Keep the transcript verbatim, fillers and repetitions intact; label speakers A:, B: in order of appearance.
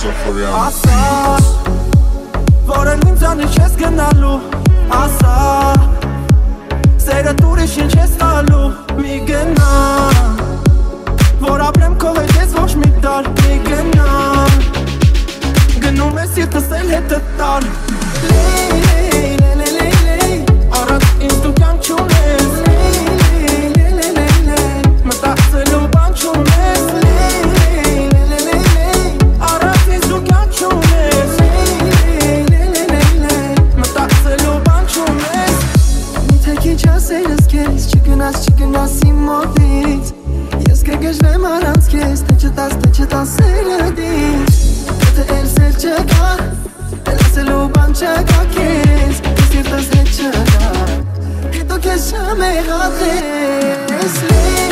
A: Safarian
B: Ասա, որ էլ ինձանից չես գնալու Ասա, սերը տուրիշ ինչ ես տալու Մի գնա, որ ապրեմ քո հետ ես ոչ մի տար Մի գնա, գնում ես սիրտս էլ հետը տար Լեյ, լեյ, լեյ, լեյ, լեյ, լեյ Առանց ինձ դու կյանք չունես Լեյ, լեյ, լեյ, լեյ, լեյ, լեյ Մտածելու բան չունես Լեյ, լեյ, լեյ, լեյ, լեյ, լեյ Առանց ինձ դու կյանք չունես Լեյ, լեյ, լեյ, լեյ, լեյ, լեյ Մտածելու բան չունես Միթե քիչ ասելս քեզ Չգնաս, չգնաս իմ մոտից Ես կգժվեմ առանց քեզ Թե չտաս, թե չտաս սերդից Եթե էլ սեր չկա Էլ ասելու բան չկա քեզ Ես սիրտս հետ չկա Հետո քեզ չմեղադրես Լեյ